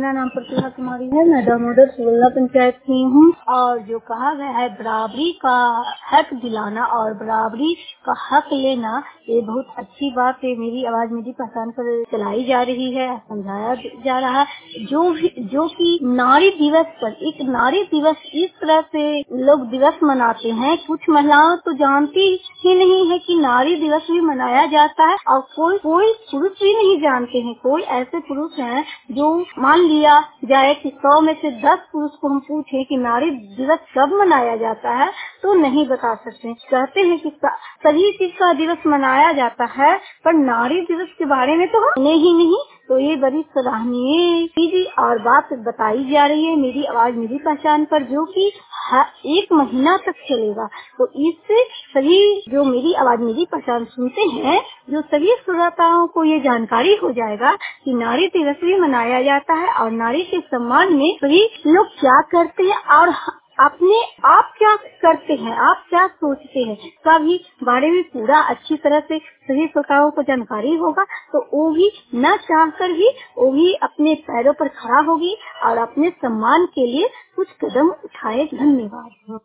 मेरा नाम प्रतिभा कुमारी है। मैं दामोदर सोलह पंचायत की हूँ। और जो कहा गया है बराबरी का हक दिलाना और बराबरी का हक लेना, ये बहुत अच्छी बात है। मेरी आवाज मेरी पहचान पर चलाई जा रही है, समझाया जा रहा है। जो कि नारी दिवस पर एक नारी दिवस इस तरह से लोग दिवस मनाते हैं। कुछ महिलाओं तो जानती ही नहीं है कि नारी दिवस भी मनाया जाता है, और कोई पुरुष भी नहीं जानते हैं। कोई ऐसे पुरुष हैं जो मान लिया जाए कि 100 में से 10 पुरुष को हम पूछे कि नारी दिवस कब मनाया जाता है तो नहीं बता सकते। कहते हैं कि सभी चीज का दिवस मनाया जाता है, पर नारी दिवस के बारे में तो हम सुने ही नहीं। तो ये बड़ी सराहनीय चीज और बात बताई जा रही है मेरी आवाज मेरी पहचान पर, जो कि 1 महीना तक चलेगा। तो इससे सभी जो मेरी आवाज मेरी पहचान सुनते हैं, जो सभी श्रोताओं को ये जानकारी हो जाएगा कि नारी दिवस भी मनाया जाता है और नारी के सम्मान में सभी लोग क्या करते हैं और अपने आप क्या करते हैं, आप क्या सोचते हैं, का भी बारे में पूरा अच्छी तरह से सभी श्रोताओं को जानकारी होगा। तो वो भी न चाहकर भी वो भी अपने पैरों पर खड़ा होगी और अपने सम्मान के लिए कुछ कदम उठाए। धन्यवाद।